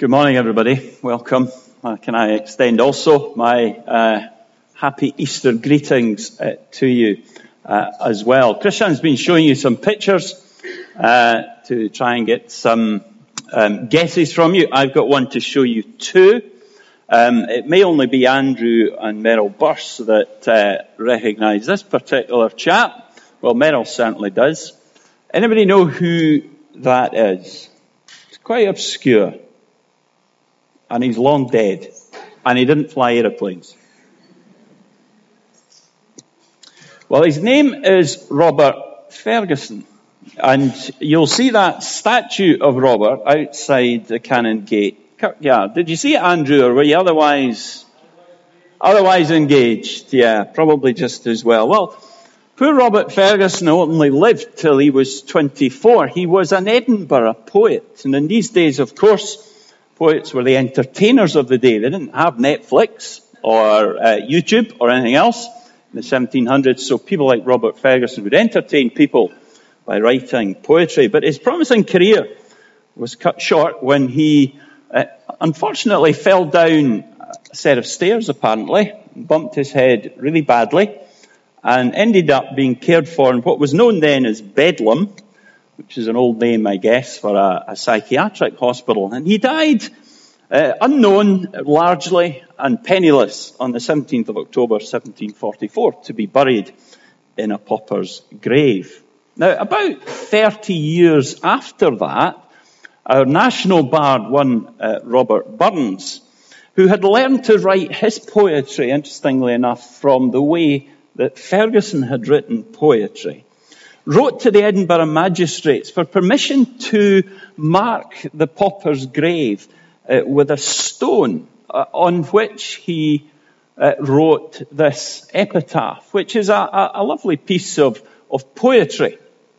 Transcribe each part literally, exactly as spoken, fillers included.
Good morning, everybody. Welcome. Uh, can I extend also my uh, happy Easter greetings uh, to you uh, as well. Christian's been showing you some pictures uh, to try and get some um, guesses from you. I've got one to show you too. Um, it may only be Andrew and Meryl Burse that uh, recognise this particular chap. Well, Meryl certainly does. Anybody know who that is? It's quite obscure. And he's long dead. And he didn't fly aeroplanes. Well, his name is Robert Ferguson. And you'll see that statue of Robert outside the Canongate Kirkyard. Did you see it, Andrew, or were you otherwise, otherwise engaged? Yeah, probably just as well. Well, poor Robert Ferguson only lived till he was twenty-four. He was an Edinburgh poet. And in these days, of course, poets were the entertainers of the day. They didn't have Netflix or uh, YouTube or anything else in the seventeen hundreds. So people like Robert Ferguson would entertain people by writing poetry. But his promising career was cut short when he uh, unfortunately fell down a set of stairs, apparently, bumped his head really badly, and ended up being cared for in what was known then as Bedlam, which is an old name, I guess, for a, a psychiatric hospital. And he died uh, unknown, largely, and penniless on the seventeenth of October, seventeen forty-four, to be buried in a pauper's grave. Now, about thirty years after that, our national bard, one uh, Robert Burns, who had learned to write his poetry, interestingly enough, from the way that Ferguson had written poetry, wrote to the Edinburgh magistrates for permission to mark the pauper's grave uh, with a stone uh, on which he uh, wrote this epitaph, which is a, a, a lovely piece of, of poetry.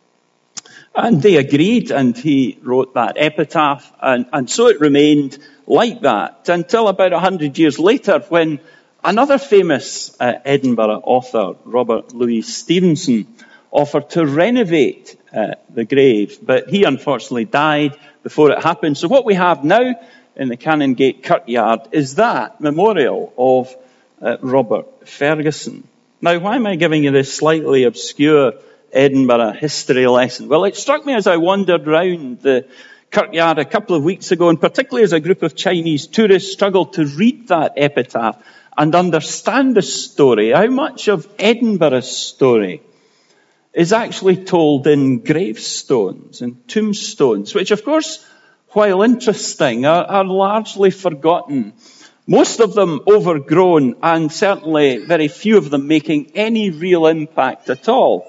And they agreed, and he wrote that epitaph, and, and so it remained like that until about a hundred years later, when another famous uh, Edinburgh author, Robert Louis Stevenson, offered to renovate uh, the grave, but he unfortunately died before it happened. So what we have now in the Canongate Kirkyard is that memorial of uh, Robert Ferguson. Now, why am I giving you this slightly obscure Edinburgh history lesson? Well, it struck me as I wandered round the Kirkyard a couple of weeks ago, and particularly as a group of Chinese tourists struggled to read that epitaph and understand the story, how much of Edinburgh's story is actually told in gravestones and tombstones, which, of course, while interesting, are, are largely forgotten. Most of them overgrown, and certainly very few of them making any real impact at all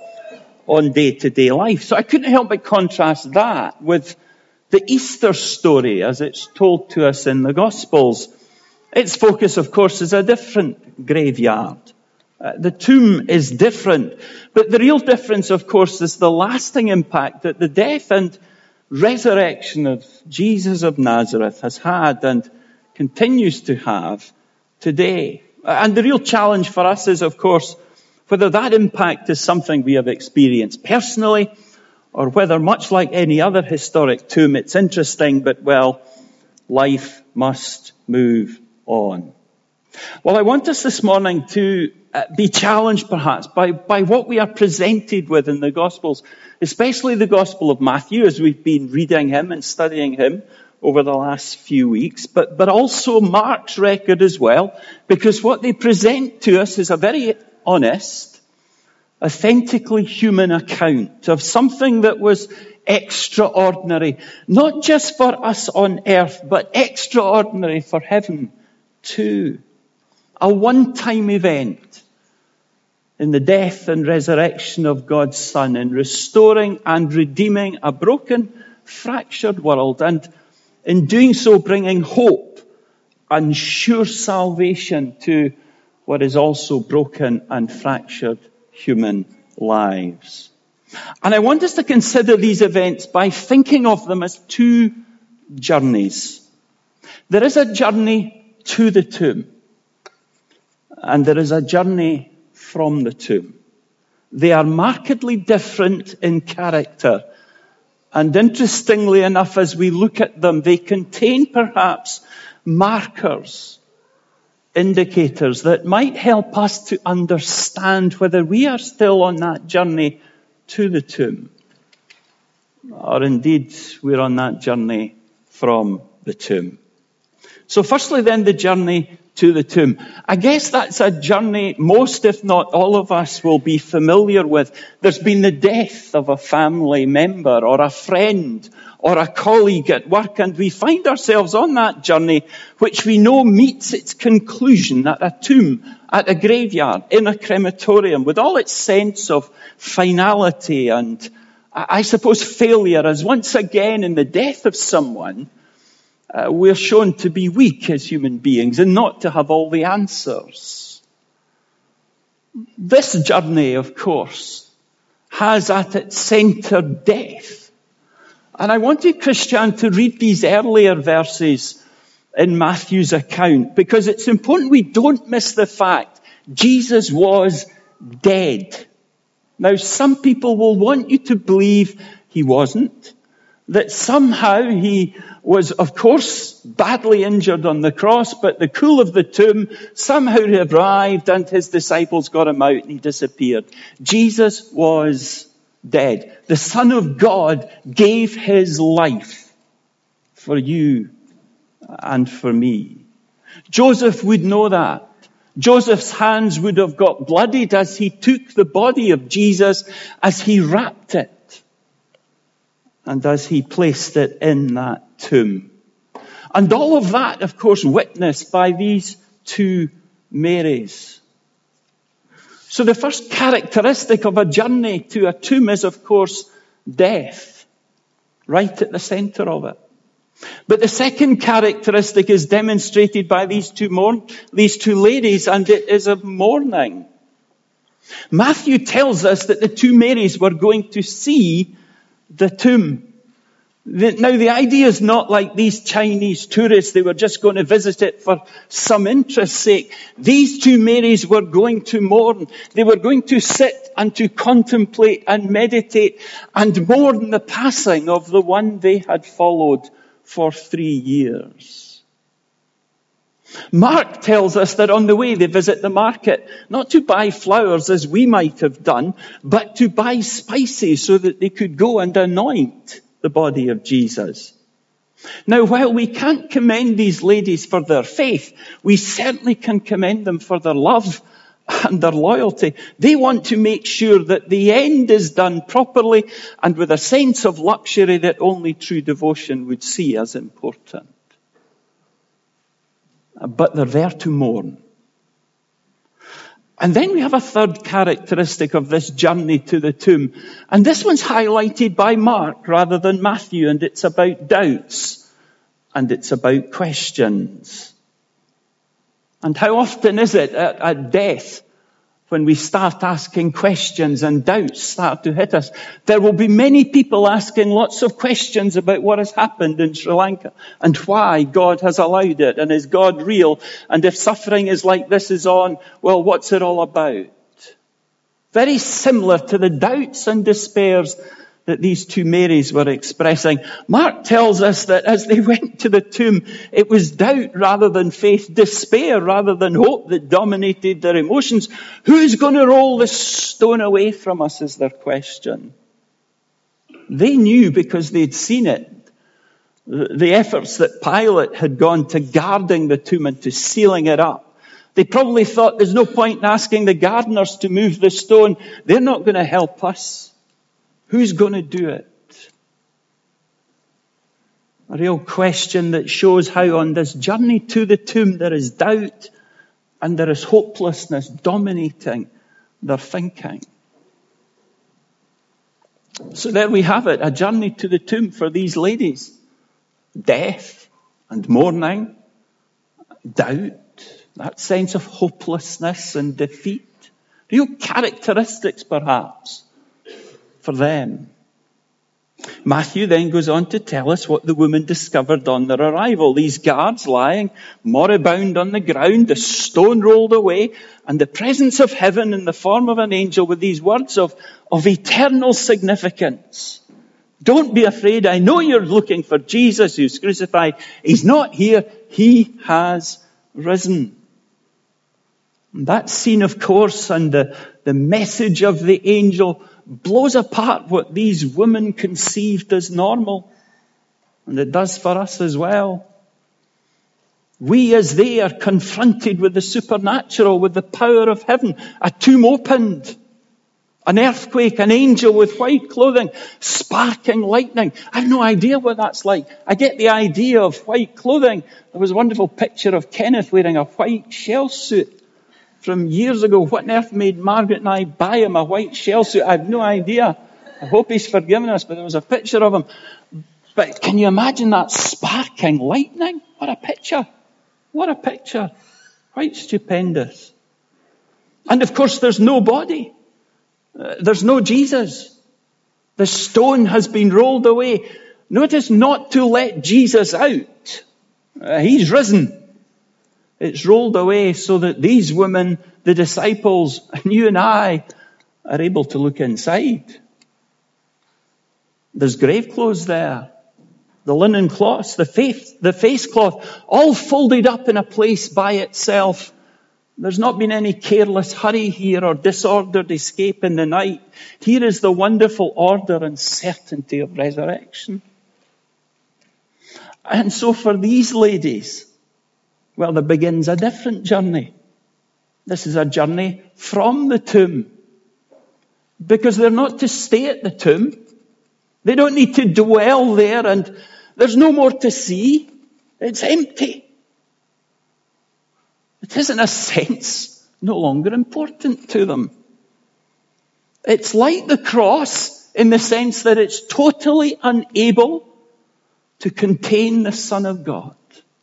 on day-to-day life. So I couldn't help but contrast that with the Easter story as it's told to us in the Gospels. Its focus, of course, is a different graveyard. Uh, the tomb is different. But the real difference, of course, is the lasting impact that the death and resurrection of Jesus of Nazareth has had and continues to have today. And the real challenge for us is, of course, whether that impact is something we have experienced personally, or whether, much like any other historic tomb, it's interesting, but, well, life must move on. Well, I want us this morning to uh, be challenged, perhaps, by, by what we are presented with in the Gospels, especially the Gospel of Matthew, as we've been reading him and studying him over the last few weeks, but, but also Mark's record as well, because what they present to us is a very honest, authentically human account of something that was extraordinary, not just for us on earth, but extraordinary for heaven too. A one-time event in the death and resurrection of God's Son, in restoring and redeeming a broken, fractured world, and in doing so bringing hope and sure salvation to what is also broken and fractured human lives. And I want us to consider these events by thinking of them as two journeys. There is a journey to the tomb, and there is a journey from the tomb. They are markedly different in character, And interestingly enough, as we look at them, they contain perhaps markers, indicators that might help us to understand whether we are still on that journey to the tomb, or indeed we're on that journey from the tomb. So firstly then, the journey to the tomb. I guess that's a journey most, if not all of us, will be familiar with. There's been the death of a family member or a friend or a colleague at work, and we find ourselves on that journey, which we know meets its conclusion at a tomb, at a graveyard, in a crematorium, with all its sense of finality and, I suppose, failure, as once again in the death of someone, Uh, we're shown to be weak as human beings and not to have all the answers. This journey, of course, has at its center death. And I wanted Christian to read these earlier verses in Matthew's account, because it's important we don't miss the fact Jesus was dead. Now, some people will want you to believe he wasn't, that somehow he was, of course, badly injured on the cross, but the cool of the tomb somehow arrived and his disciples got him out and he disappeared. Jesus was dead. The Son of God gave his life for you and for me. Joseph would know that. Joseph's hands would have got bloodied as he took the body of Jesus, as he wrapped it, and as he placed it in that tomb. And all of that, of course, witnessed by these two Marys. So the first characteristic of a journey to a tomb is, of course, death, right at the center of it. But the second characteristic is demonstrated by these two mourn, these two ladies, and it is of mourning. Matthew tells us that the two Marys were going to see the tomb. Now, the idea is not like these Chinese tourists. They were just going to visit it for some interest's sake. These two Marys were going to mourn. They were going to sit and to contemplate and meditate and mourn the passing of the one they had followed for three years. Mark tells us that on the way they visit the market, not to buy flowers as we might have done, but to buy spices so that they could go and anoint the body of Jesus. Now, while we can't commend these ladies for their faith, we certainly can commend them for their love and their loyalty. They want to make sure that the end is done properly and with a sense of luxury that only true devotion would see as important. But they're there to mourn. And then we have a third characteristic of this journey to the tomb. And this one's highlighted by Mark rather than Matthew, and it's about doubts and it's about questions. And how often is it at, at death when we start asking questions and doubts start to hit us? There will be many people asking lots of questions about what has happened in Sri Lanka and why God has allowed it, and is God real? And if suffering is like this is on, well, what's it all about? Very similar to the doubts and despairs that these two Marys were expressing. Mark tells us that as they went to the tomb, it was doubt rather than faith, despair rather than hope that dominated their emotions. Who's going to roll the stone away from us is their question. They knew, because they'd seen it, the efforts that Pilate had gone to guarding the tomb and to sealing it up. They probably thought there's no point in asking the gardeners to move the stone. They're not going to help us. Who's going to do it? A real question that shows how on this journey to the tomb there is doubt and there is hopelessness dominating their thinking. So there we have it, a journey to the tomb for these ladies. Death and mourning, doubt, that sense of hopelessness and defeat. Real characteristics, perhaps, for them. Matthew then goes on to tell us what the woman discovered on their arrival. These guards lying moribund on the ground, the stone rolled away, and the presence of heaven in the form of an angel with these words of, of eternal significance. Don't be afraid. I know you're looking for Jesus who's crucified. He's not here. He has risen. And that scene, of course, and the, the message of the angel blows apart what these women conceived as normal. And it does for us as well. We, as they, are confronted with the supernatural, with the power of heaven. A tomb opened. An earthquake, an angel with white clothing, sparking lightning. I have no idea what that's like. I get the idea of white clothing. There was a wonderful picture of Kenneth wearing a white shell suit from years ago. What on earth made Margaret and I buy him a white shell suit? I have no idea. I hope he's forgiven us, but there was a picture of him. But can you imagine that sparking lightning? What a picture. What a picture. Quite stupendous. And of course, there's no body. Uh, there's no Jesus. The stone has been rolled away. Notice not to let Jesus out. Uh, he's risen. It's rolled away so that these women, the disciples, and you and I are able to look inside. There's grave clothes there. The linen cloths, the face, the face cloth, all folded up in a place by itself. There's not been any careless hurry here or disordered escape in the night. Here is the wonderful order and certainty of resurrection. And so for these ladies, well, there begins a different journey. This is a journey from the tomb. Because they're not to stay at the tomb. They don't need to dwell there, and there's no more to see. It's empty. It is, in a sense, no longer important to them. It's like the cross in the sense that it's totally unable to contain the Son of God.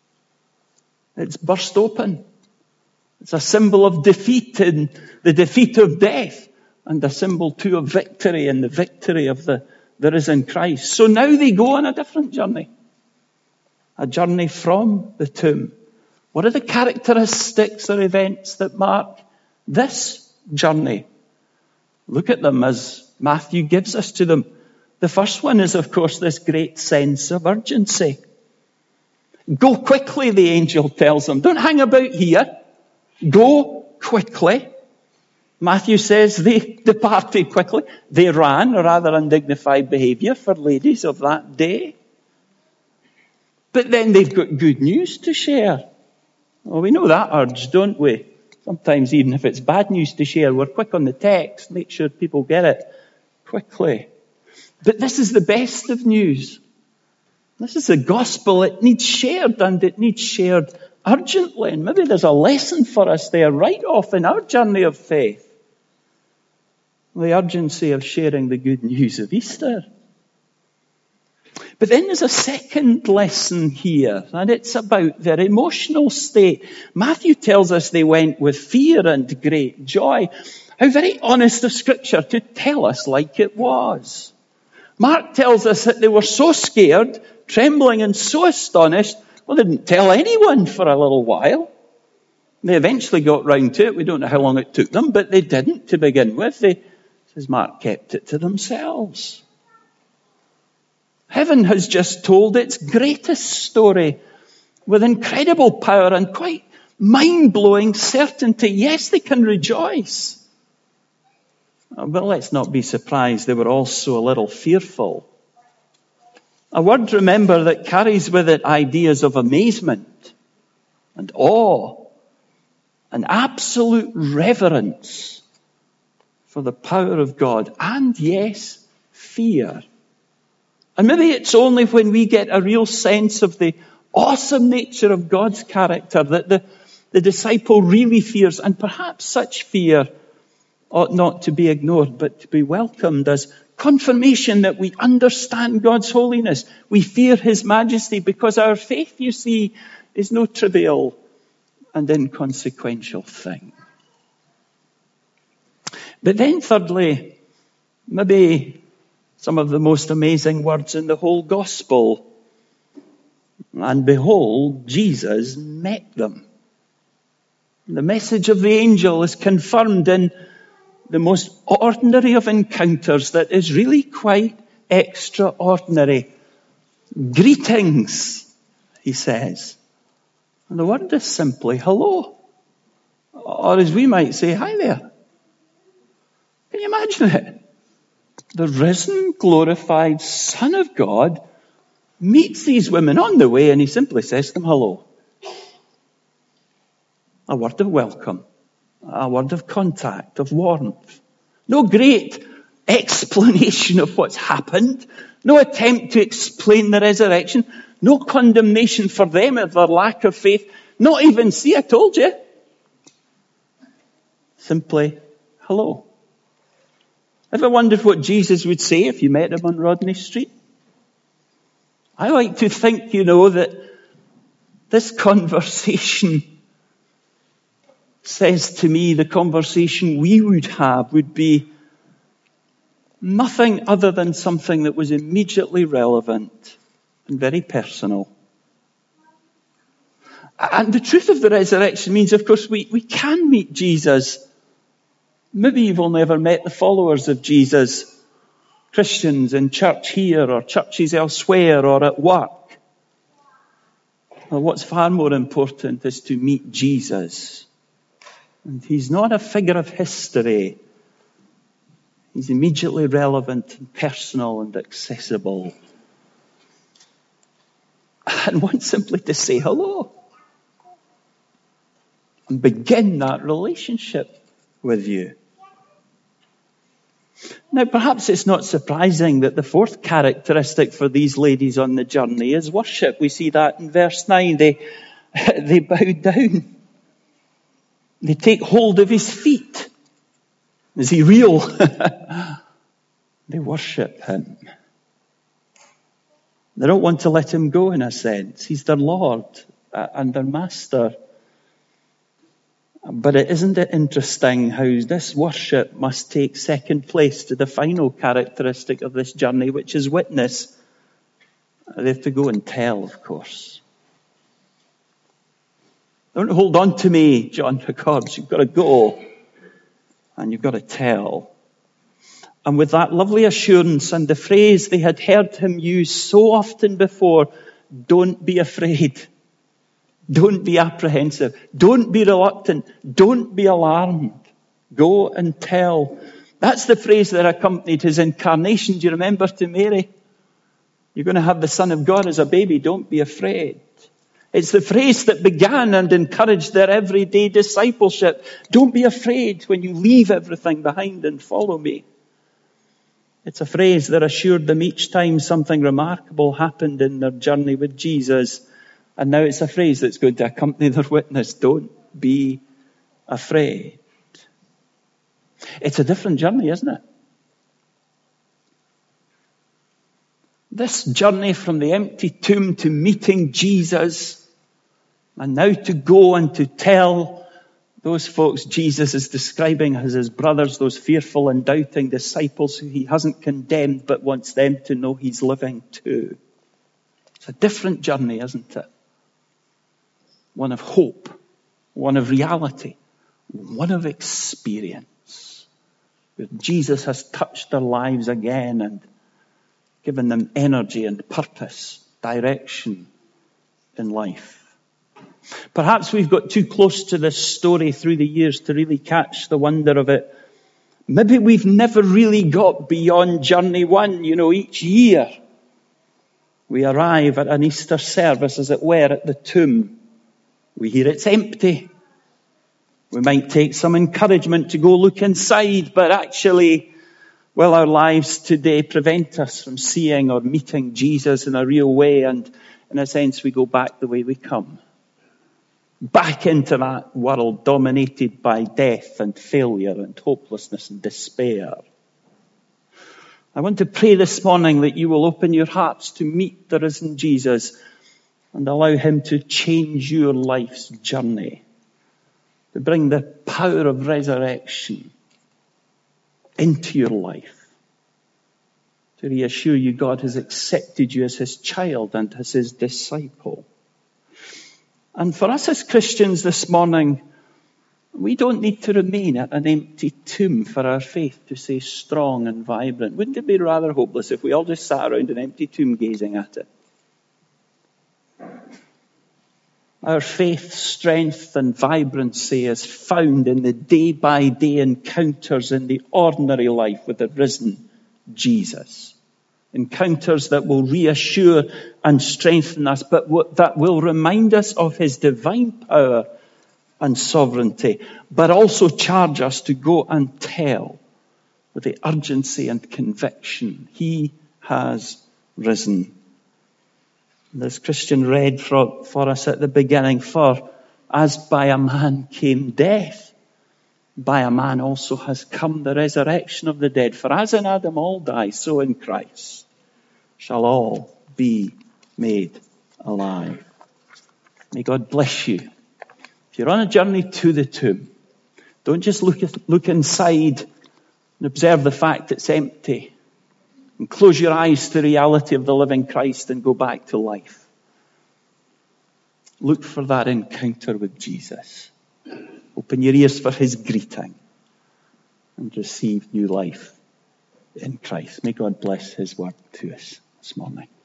It's burst open. It's a symbol of defeat in the defeat of death, and a symbol too of victory in the victory of the, the risen Christ. So now they go on a different journey. A journey from the tomb. What are the characteristics or events that mark this journey? Look at them as Matthew gives us to them. The first one is, of course, this great sense of urgency. Go quickly, the angel tells them. Don't hang about here. Go quickly. Matthew says they departed quickly. They ran, a rather undignified behavior for ladies of that day. But then they've got good news to share. Well, we know that urge, don't we? Sometimes even if it's bad news to share, we're quick on the text, make sure people get it quickly. But this is the best of news. This is the gospel. It needs shared, and it needs shared urgently. And maybe there's a lesson for us there right off in our journey of faith. The urgency of sharing the good news of Easter. But then there's a second lesson here, and it's about their emotional state. Matthew tells us they went with fear and great joy. How very honest of Scripture to tell us like it was. Mark tells us that they were so scared, trembling and so astonished, well, they didn't tell anyone for a little while. They eventually got round to it. We don't know how long it took them, but they didn't to begin with. They, says Mark, kept it to themselves. Heaven has just told its greatest story with incredible power and quite mind-blowing certainty. Yes, they can rejoice. But let's not be surprised, they were also a little fearful. A word, remember, that carries with it ideas of amazement and awe and absolute reverence for the power of God. And yes, fear. And maybe it's only when we get a real sense of the awesome nature of God's character that the, the disciple really fears. And perhaps such fear ought not to be ignored, but to be welcomed as confirmation that we understand God's holiness. We fear His majesty because our faith, you see, is no trivial and inconsequential thing. But then thirdly, maybe some of the most amazing words in the whole gospel. And behold, Jesus met them. The message of the angel is confirmed in the most ordinary of encounters that is really quite extraordinary. Greetings, he says. And the word is simply hello. Or as we might say, hi there. Can you imagine it? The risen, glorified Son of God meets these women on the way and he simply says to them, hello. A word of welcome. A word of contact, of warmth. No great explanation of what's happened. No attempt to explain the resurrection. No condemnation for them of their lack of faith. Not even, see, I told you. Simply, hello. Ever wondered what Jesus would say if you met him on Rodney Street? I like to think, you know, that this conversation says to me the conversation we would have would be nothing other than something that was immediately relevant and very personal. And the truth of the resurrection means, of course, we, we can meet Jesus. Maybe you've only ever met the followers of Jesus, Christians in church here or churches elsewhere or at work. Well, what's far more important is to meet Jesus. And he's not a figure of history. He's immediately relevant and personal and accessible. And want simply to say hello and begin that relationship with you. Now, perhaps it's not surprising that the fourth characteristic for these ladies on the journey is worship. We see that in verse nine. They, they bow down. They take hold of his feet. Is he real? They worship him. They don't want to let him go, in a sense. He's their Lord and their Master. But it isn't it interesting how this worship must take second place to the final characteristic of this journey, which is witness. They have to go and tell, of course. Don't hold on to me, John records. You've got to go and you've got to tell. And with that lovely assurance and the phrase they had heard him use so often before, don't be afraid. Don't be apprehensive. Don't be reluctant. Don't be alarmed. Go and tell. That's the phrase that accompanied his incarnation. Do you remember, to Mary? You're going to have the Son of God as a baby. Don't be afraid. It's the phrase that began and encouraged their everyday discipleship. Don't be afraid when you leave everything behind and follow me. It's a phrase that assured them each time something remarkable happened in their journey with Jesus. And now it's a phrase that's going to accompany their witness. Don't be afraid. It's a different journey, isn't it? This journey from the empty tomb to meeting Jesus, and now to go and to tell those folks Jesus is describing as his brothers, those fearful and doubting disciples who he hasn't condemned but wants them to know he's living too. It's a different journey, isn't it? One of hope, one of reality, one of experience. Where Jesus has touched their lives again and given them energy and purpose, direction in life. Perhaps we've got too close to this story through the years to really catch the wonder of it. Maybe we've never really got beyond journey one. You know, each year we arrive at an Easter service, as it were, at the tomb. We hear it's empty. We might take some encouragement to go look inside, but actually, well, our lives today prevent us from seeing or meeting Jesus in a real way, and in a sense, we go back the way we come. Back into that world dominated by death and failure and hopelessness and despair. I want to pray this morning that you will open your hearts to meet the risen Jesus and allow him to change your life's journey, to bring the power of resurrection into your life, to reassure you God has accepted you as his child and as his disciple. And for us as Christians this morning, We don't need to remain at an empty tomb for our faith to stay strong and vibrant. Wouldn't it be rather hopeless if we all just sat around an empty tomb gazing at it? Our faith, strength and vibrancy is found in the day-by-day encounters in the ordinary life with the risen Jesus. Encounters that will reassure and strengthen us, but that will remind us of his divine power and sovereignty, but also charge us to go and tell with the urgency and conviction, he has risen. And as Christian read for, for us at the beginning, for as by a man came death, by a man also has come the resurrection of the dead. For as in Adam all die, so in Christ shall all be made alive. May God bless you. If you're on a journey to the tomb, don't just look, look inside and observe the fact it's empty. And close your eyes to the reality of the living Christ and go back to life. Look for that encounter with Jesus. Open your ears for his greeting and receive new life in Christ. May God bless his word to us this morning.